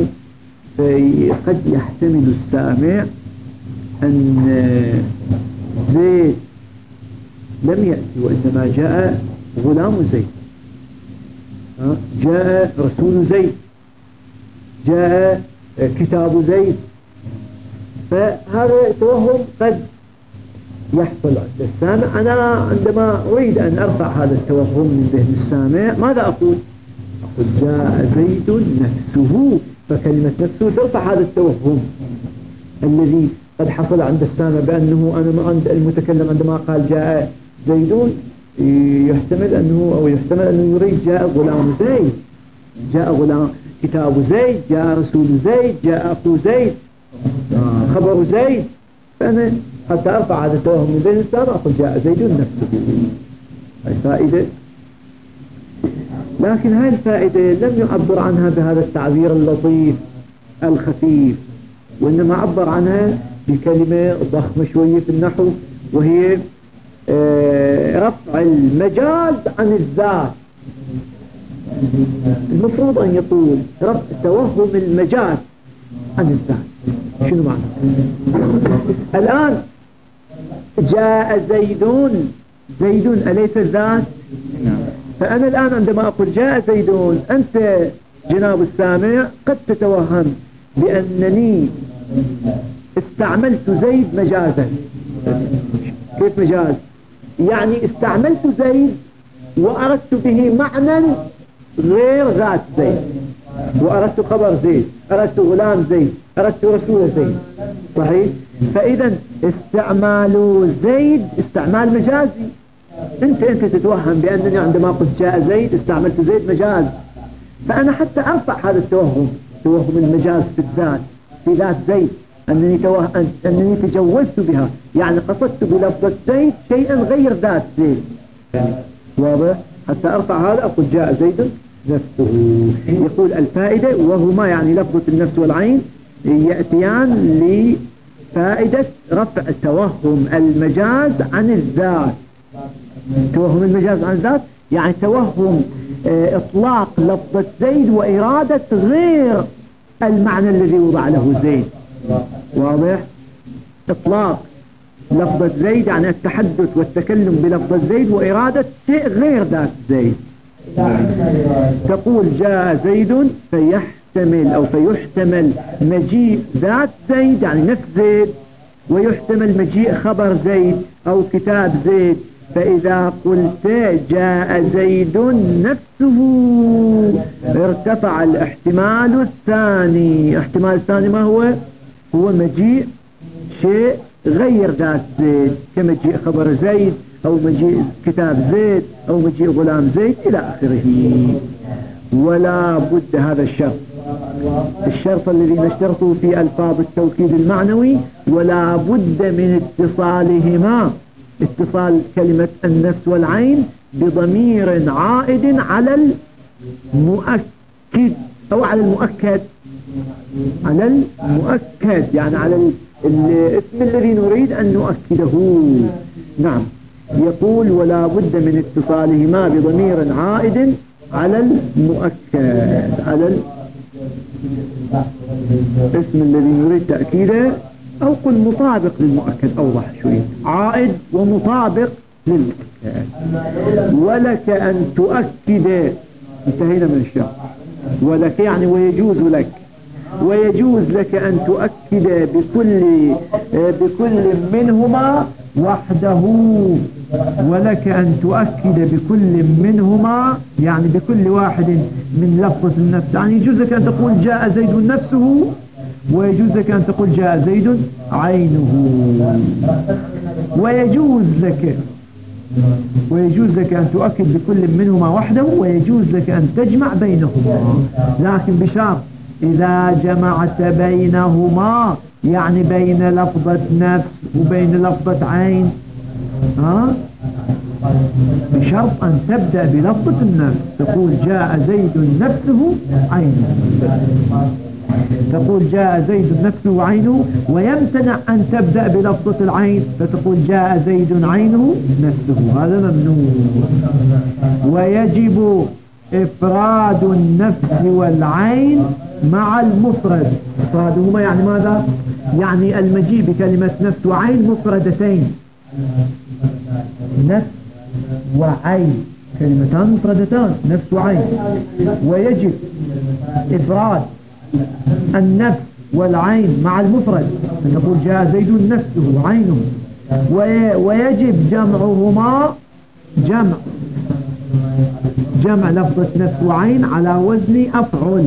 [SPEAKER 1] قد يحتمل السامع أن زيد لم يأتي وإنما جاء غلام زيد، جاء رسول زيد، جاء كتاب زيد. فهذا توهم قد يحصل عند السامع. أنا عندما أريد أن أرفع هذا التوهم من ذهن السامع ماذا أقول؟ أقول جاء زيد نفسه، فكلمة نفسه ترفع هذا التوهم الذي قد حصل عند السامع بأنه أنا عند المتكلم عندما قال جاء زيدون يحتمل أنه يريد جاء غلام زيد، جاء غلام كتاب زيد، جاء رسول زيد، جاء أخو زيد، خبر زيد. فأنا حتى أرفع هذا التوهم من ذهن السامع أقول جاء زيد نفسه. هذه فائدة، لكن هذه الفائدة لم يعبر عنها بهذا التعبير اللطيف الخفيف، وإنما عبر عنها بكلمة ضخمة شوية في النحو، وهي رفع المجاز عن الذات. المفروض أن يقول رفع توهم المجاز عن الذات. شنو معنى؟ الآن جاء زيدون، زيدون أليس الذات؟ فأنا الآن عندما أقول جاء زيدون، أنت جناب السامع قد تتوهم بأنني استعملت زيد مجازا. كيف مجاز؟ يعني استعملت زيد وأردت به معنى غير ذات زيد، وأردت خبر زيد، أردت غلام زيد، أردت رسول زيد. صحيح؟ فإذا استعمال زيد استعمال مجازي. أنت تتوهم بأنني عندما قلت جاء زيد استعملت زيد مجاز. فأنا حتى أرفع هذا التوهم، توهم المجاز في الذات، في ذات زيد، أنني تجوزت بها، يعني قصدت بلفظة زيد شيئا غير ذات زيد. واضح؟ حتى أرفع هذا أقول جاء زيد نفسه. يقول الفائدة وهما يعني لفظة النفس والعين يأتيان لفائدة رفع توهم المجاز عن الذات. توهم المجاز عن الذات يعني توهم إطلاق لفظة زيد وإرادة غير المعنى الذي وضع له زيد. واضح؟ إطلاق لفظة زيد يعني التحدث والتكلم بلفظة زيد وإرادة شيء غير ذات زيد. تقول جاء زيد فيحتمل مجيء ذات زيد يعني نفس زيد، ويحتمل مجيء خبر زيد أو كتاب زيد. فإذا قلت جاء زيد نفسه ارتفع الاحتمال الثاني. الاحتمال الثاني ما هو؟ هو مجيء شيء غير ذات زيد، كمجيء خبر زيد أو مجيء كتاب زيد أو مجيء غلام زيد إلى آخره. ولا بد هذا الشرط الذي نشترطه في ألفاظ التوكيد المعنوي، ولا بد من اتصالهما، اتصال كلمة النفس والعين بضمير عائد على المؤكد أو على المؤكد، يعني على الاسم الذي نريد أن نؤكده. نعم، يقول ولا بد من اتصالهما بضمير عائد على المؤكد، على الاسم الذي نريد تأكيده، أو قل مطابق للمؤكد أوضح شوي، عائد ومطابق للمؤكد. ولك أن تؤكد، انتهينا من الشرط. ولك يعني ويجوز لك ويجوز لك أن تؤكد بكل منهما وحده، ولك أن تؤكد بكل منهما يعني بكل واحد من لفظة النفس. يعني يجوز لك أن تقول جاء زيد نفسه، ويجوز لك أن تقول جاء زيد عينه، ويجوز لك أن تؤكد بكل منهما وحده، ويجوز لك أن تجمع بينهما، لكن بشرط إذا جمعت بينهما يعني بين لفظة نفس وبين لفظة عين، بشرط أن تبدأ بلفظة النفس، تقول جاء زيد نفسه عينه، تقول جاء زيد نفسه عينه، ويمتنع أن تبدأ بلفظة العين فتقول جاء زيد عينه نفسه، هذا ممنوع. ويجب إفراد النفس والعين مع المفرد. إفرادهما يعني ماذا؟ يعني المجيء بكلمة نفس وعين مفردتين، نفس وعين كلمتان مفردتان، نفس وعين. ويجب إفراد النفس والعين مع المفرد فتقول جاء زيد نفسه عينه. ويجب جمعهما، جمع لفظة نفس وعين على وزن أفعل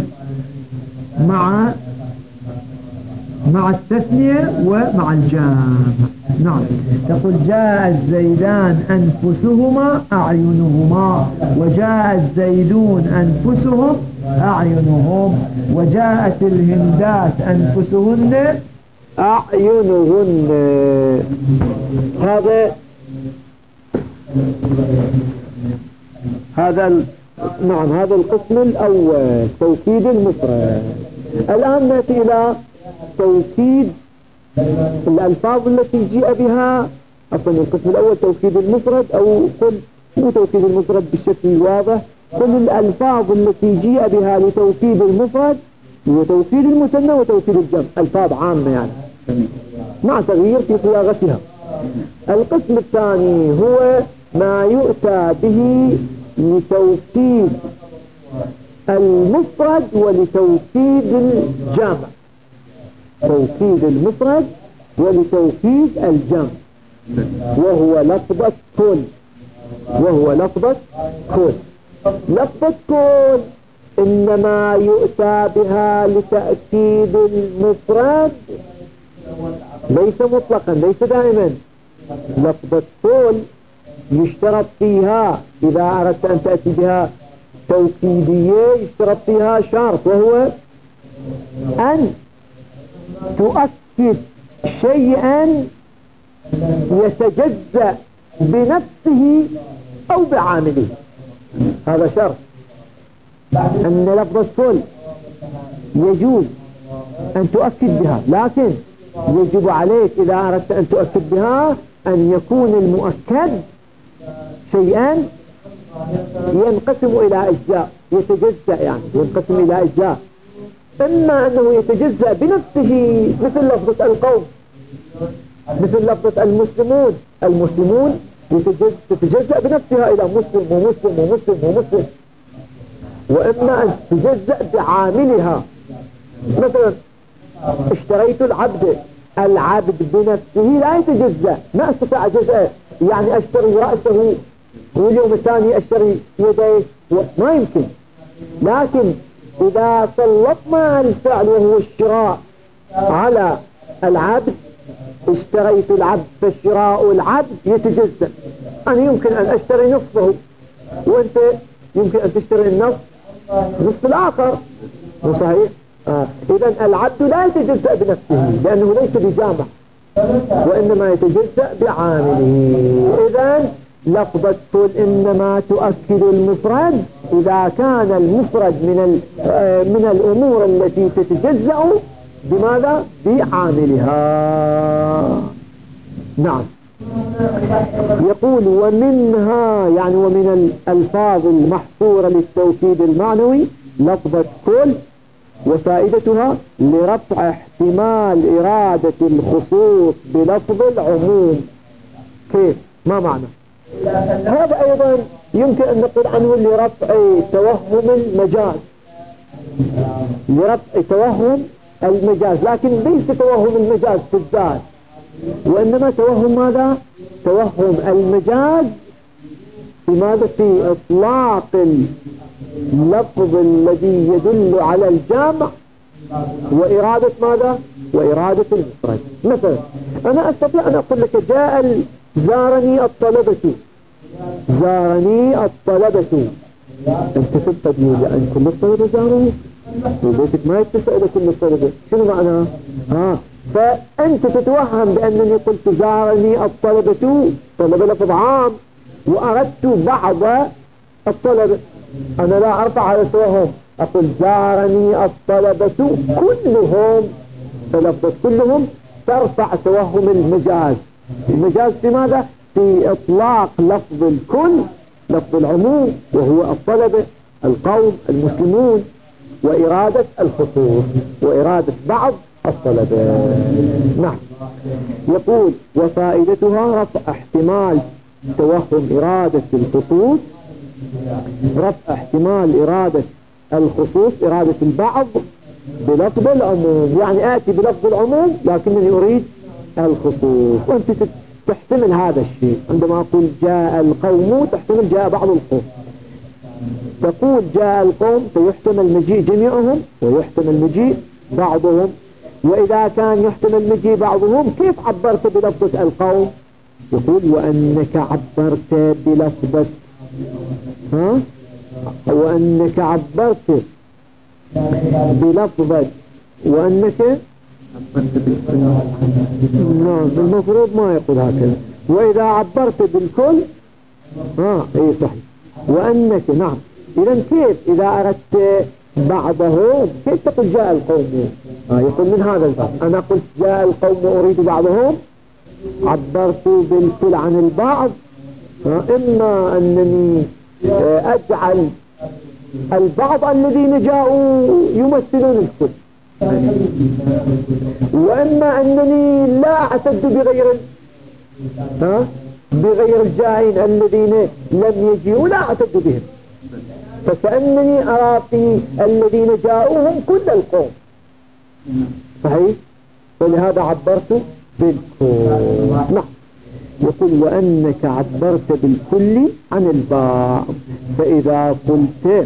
[SPEAKER 1] مع التثنية ومع الجمع. نعم، تقول جاء الزيدان أنفسهما أعينهما، وجاء الزيدون أنفسهم أعينهم، وجاءت الهندات أنفسهن أعينهن. هذا القسم الأول توكيد المفرد. الآن نأتي إلى توكيد الألفاظ التي جاء بها. أصلا القسم الأول توكيد المفرد، أو مو توكيد المفرد بالشكل الواضح، كل الألفاظ التي جاء بها لتوكيد المفرد وتوكيد المثنى وتوكيد الجمع، ألفاظ عامة يعني مع تغيير في صياغتها. القسم الثاني هو ما يؤتى به لتوكيد المفرد ولتوكيد الجمع، توكيد المفرد ولتوكيد الجمع، وهو لفظة كل. لفظة كل إنما يؤتى بها لتأكيد المفرد، ليس مطلقا، ليس دائما. لفظة كل يشترط فيها إذا أردت أن تأتي بها توكيدية يشترط فيها شرط، وهو أن تؤكد شيئا يتجزأ بنفسه أو بعامله. هذا شرط، أن لفظة كل يجوز أن تؤكد بها، لكن يجب عليك إذا أردت أن تؤكد بها أن يكون المؤكد شيئا ينقسم إلى أجزاء، يتجزأ يعني ينقسم إلى أجزاء. إما أنه يتجزأ بنفسه مثل لفظة القوم، مثل لفظة المسلمون تتجزأ بنفسها إلى مسلم ومسلم ومسلم ومسلم. وإما أن تتجزأ بعاملها، مثلا اشتريت العبد بنفسه لا يتجزأ، ما استطاع جزء، يعني أشتري رأسه واليوم الثاني أشتري يديه، ما يمكن. لكن إذا سلطنا الفعل وهو الشراء على العبد، اشتريت العبد، فالشراء العبد يتجزأ. أنا يمكن أن أشتري نصفه وأنت يمكن أن تشتري نصف الآخر، مو صحيح؟ إذن العبد لا يتجزأ بنفسه لأنه ليس بجامع، وإنما يتجزأ بعامله. إذن لفظة كل إنما تؤكد المفرد إذا كان المفرد من الأمور التي تتجزأ بماذا؟ بعاملها. نعم. يقول ومنها يعني ومن الألفاظ المحصورة للتوكيد المعنوي لفظة كل، وفائدتها لرفع احتمال إرادة الخصوص بلفظ العموم. كيف؟ ما معنى؟ هذا أيضا يمكن أن نقول عنه لرفع توهم المجاز،
[SPEAKER 2] لرفع توهم المجاز، لكن ليس توهم المجاز في الذات، وإنما توهم ماذا؟ توهم المجاز في ماذا؟ في إطلاق اللفظ الذي يدل على الجامع وإرادة ماذا؟ وإرادة المفرد. مثلا أنا أستطيع أن أقول لك زارني الطلبة، زارني الطلبة، أنت تبقى لأن كل الطلبة زاروا وبيتك ما يتسع إلى كل الطلبة، شنو معناه؟ فأنت تتوهم بأنني قلت زارني الطلبة، طلبة لفظ عام، وأردت بعض الطلبة. أنا لا أرفع على التوهم، أقول زارني الطلبة كلهم، فلفظ كلهم ترفع توهم المجاز. المجاز في ماذا؟ في إطلاق لفظ الكل، لفظ العموم وهو الطلبة، القوم، المسلمون، وإرادة الخصوص وإرادة بعض الطلبة. نعم. يقول وفائدتها رفع احتمال توهم إرادة الخصوص، رفع احتمال إرادة الخصوص، إرادة البعض بلفظ العموم. يعني آتي بلفظ العموم لكنني أريد الخصوص، وأنت تحتمل هذا الشيء. عندما أقول جاء القوم تحتمل جاء بعض القوم، تقول جاء القوم فيحتمل مجيء جميعهم ويحتمل مجيء بعضهم. وإذا كان يحتمل مجيء بعضهم كيف عبرت بلفظة القوم؟ يقول وأنك عبرت بلفظة وأنك عبرت بلفظة وأنك نعم، المفروض ما يقول هكذا. وإذا عبرت بالكل اي صحيح. وأنك نعم، إذا كيف إذا أردت بعضهم كيف تقول جاء القوم؟ يقول من هذا الباب أنا قلت جاء القوم أريد بعضهم، عبرت بالكل عن البعض. إما أنني أجعل البعض الذين جاءوا يمثلون الكل، وإما أنني لا أعتد بغير الجائين الذين لم يجيئوا، لا أعتد بهم، فكأنني أرى في الذين جاءوهم كل القوم. صحيح؟ ولهذا عبرت بالكل. نعم. يقول وأنك عبرت بالكل عن البعض، فإذا قلت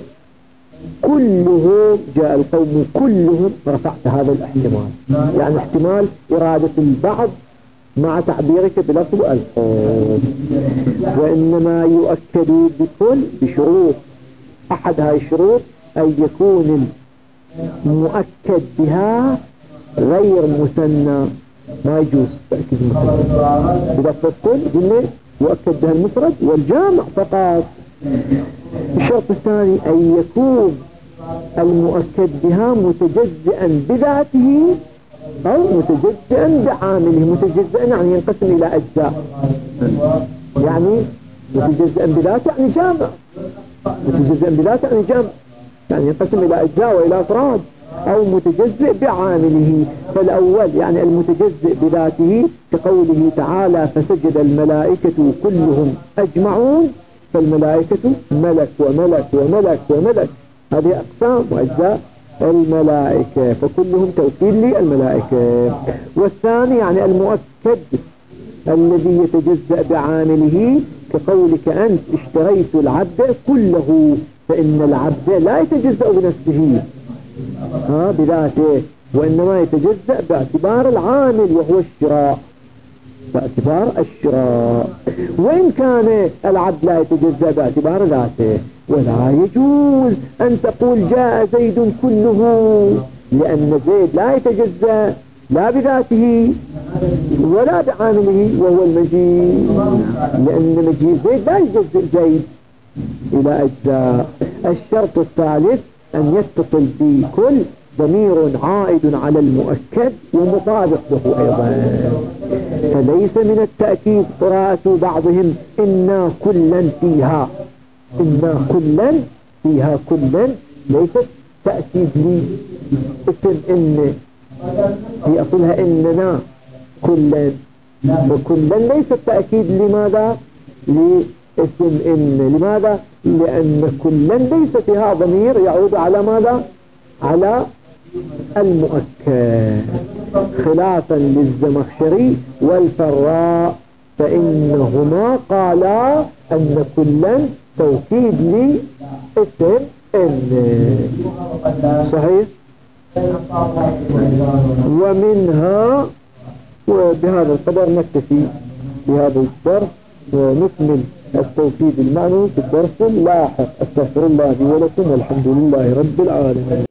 [SPEAKER 2] كلهم جاء القوم كلهم رفعت هذا الاحتمال، يعني احتمال إرادة البعض مع تعبيرك بلفظ القوم. وإنما يؤكد بكل بشروط، أحد هاي الشروط أن يكون المؤكد بها غير مثنى، ما يجوز تأكيد مثنى بلفظ الكل، قلنا يؤكد بها المفرد والجامع فقط. الشرط الثاني أن يكون المؤكد بها متجزئا بذاته أو متجزئا بعامله. متجزئا يعني ينقسم إلى أجزاء، يعني متجزئا بذاته يعني جامع، متجزئا بذاته يعني جامع، يعني ينقسم إلى أجزاء وإلى أفراد، أو متجزئ بعامله. فالأول يعني المتجزئ بذاته كقوله تعالى فسجد الملائكة كلهم أجمعون، فالملائكة ملك وملك وملك وملك، هذه أقسام وأجزاء الملائكة، فكلهم توكيد للملائكة. والثاني يعني المؤكد الذي يتجزأ بعامله كقولك أنت اشتريت العبد كله، فإن العبد لا يتجزأ بنفسه بذاته، وإنما يتجزأ باعتبار العامل وهو الشراء، باعتبار الشراء. وإن كان العبد لا يتجزأ باعتبار ذاته. ولا يجوز أن تقول جاء زيد كله، لأن زيد لا يتجزأ لا بذاته ولا بعامله وهو المجيء، لأن مجيء زيد لا يجزئ زيد إلى أجزاء. الشرط الثالث أن يتصل بكل ضمير عائد على المؤكد ومطابق له أيضا. فليس من التأكيد قراءة بعضهم إنا كلا فيها، إنا كلا فيها، كلا ليست تأكيد لي اسم إن، هي أصلها إننا كلا، وكلا ليست تأكيد لماذا؟ لاسم إن. لماذا؟ لأن كلا ليس فيها ضمير يعود على ماذا؟ على المؤكد، خلافا للزمخشري والفراء فإنهما قالا أن كلا توكيد لاسم إن. صحيح. ومنها، وبهذا القدر نكتفي بهذا الدرس ونكمل التوكيد المعنوي في الدرس اللاحق. استغفر الله لي ولكم والحمد لله رب العالمين.